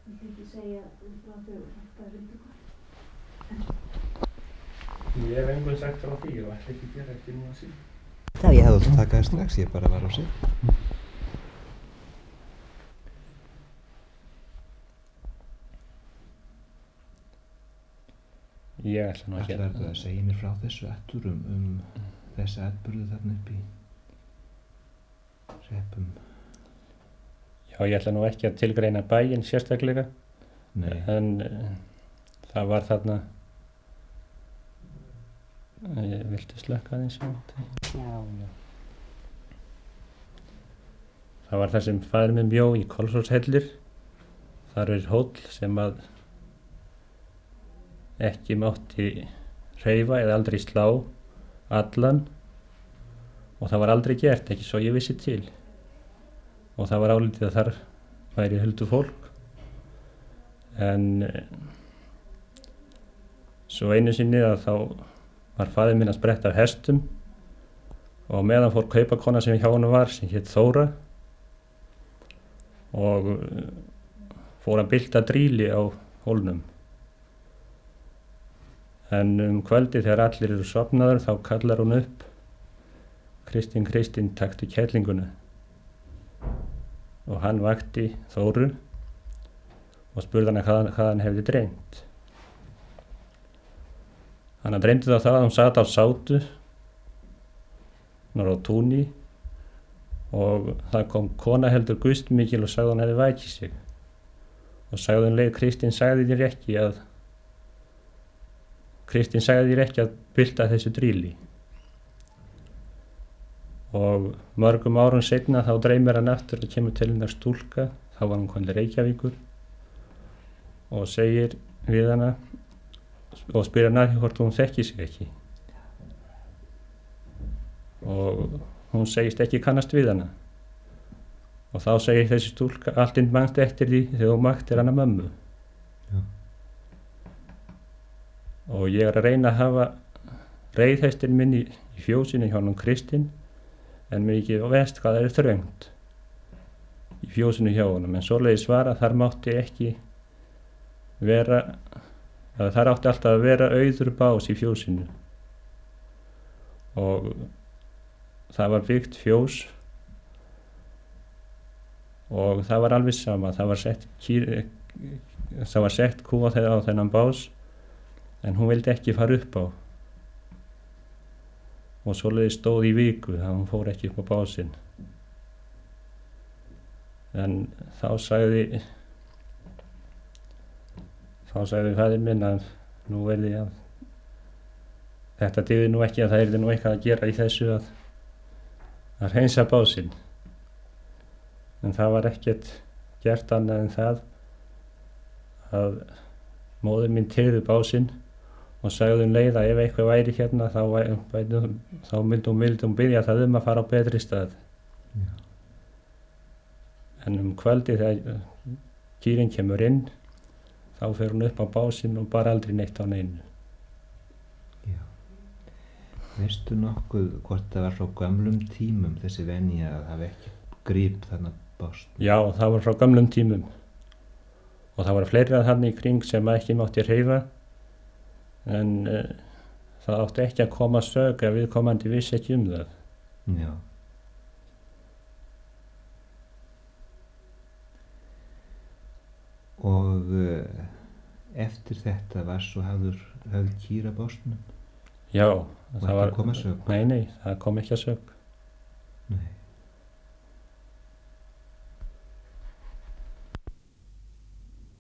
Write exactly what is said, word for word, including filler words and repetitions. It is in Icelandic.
Viltu ekki segja frá þau hvað vildu hvað? Ég hef engu sagt frá því og ætla ekki að gera ekki núna síðan. Já, ég hefði átt að taka það strax, ég bara var á sig. Ég ætla nú ekki Ætlarðu að segja mér frá þessu aftur um, um þessi atburði þarna upp í Hreppum? Já, ég ætla nú ekki að tilgreina bæinn sérstaklega. Nei. En uh, það var þarna, ég viltu slökka aðeins á þetta? Já, já. Það var það sem faðir minn bjó í Kolsholtshellir. Þar er hóll sem að ekki mátti hreyfa eða aldrei slá allan og það var aldrei gert, ekki svo ég vissi til. Og það var álitið að þar væri huldufólk. En eh, svo einu sinni að þá var faðir minn að spretta af hestum og meðan fór kaupakona sem hjá honum var sem hét Þóra og uh, fór að bylta drýli á hólnum. En um kvöldi þegar allir eru sofnaður þá kallar hún upp: Kristín, Kristín, taktu kettlinguna. Og hann vakti Þóru og spurði hana hvað, hvað hann hefði dreymt. Hann dreymdi þá það að hún sat á sátu norð á túni og það kom kona heldur gustmikil og sagði hún hefði vækið sig. Og sagði hún leið: Kristín sagði þér ekki að Kristín sagði þér ekki að bylta þessu drýli. Og mörgum árum seinna þá dreymir hann aftur og kemur til hennar stúlka, þá var hann komin til Reykjavíkur og segir við hana og spyr hana hvort hún þekki sig ekki. Og hún segist ekki kannast við hana. Og þá segir þessi stúlka: alltinn mannst eftir því þegar þú maktir hana mömmu. Já. Og ég er að reyna að hafa reiðhestinn minn í, í fjósinu hjá honum Kristinn, en mér ekki veist hvað það er þröngt í fjósinu hjá honum. En svoleiðis var að þar mátti ekki vera, að þar átti alltaf að vera auður bás í fjósinu. Og það var byggt fjós og það var alveg sama, það var sett, kýr, það var sett kú á þennan bás en hún vildi ekki fara upp á. Og svoleiðis stóð í viku að hún fór ekki upp á básinn. En þá sagði þá sagði faðir minn að nú verði að þetta dygði nú ekki, að það yrði nú eitthvað að gera í þessu að að hreinsa básinn. En það var ekkert gert annað en það að móðir mín tyrði básinn og sagði um leið að ef eitthvað væri hérna þá, þá myndi hún, myndi hún byrja það um að fara á betri stað. Já. En um kvöldi þegar kýrin kemur inn þá fer hún upp á básinn og bara aldrei neitt á neinu. Já. Veistu nokkuð hvort það var frá gömlum tímum þessi venja að hafa ekki grip þarna bást? Já, það var frá gömlum tímum og það var fleiri að þarna í kring sem ekki mátti hreyfa. En uh, það átti ekki að koma sök ef viðkomandi vissi ekki um það. Já. Og uh, eftir þetta var svo hafður höfð kýra básnum? Já. Og ekki að koma sök? Nei, nei, það kom ekki að sök. Nei.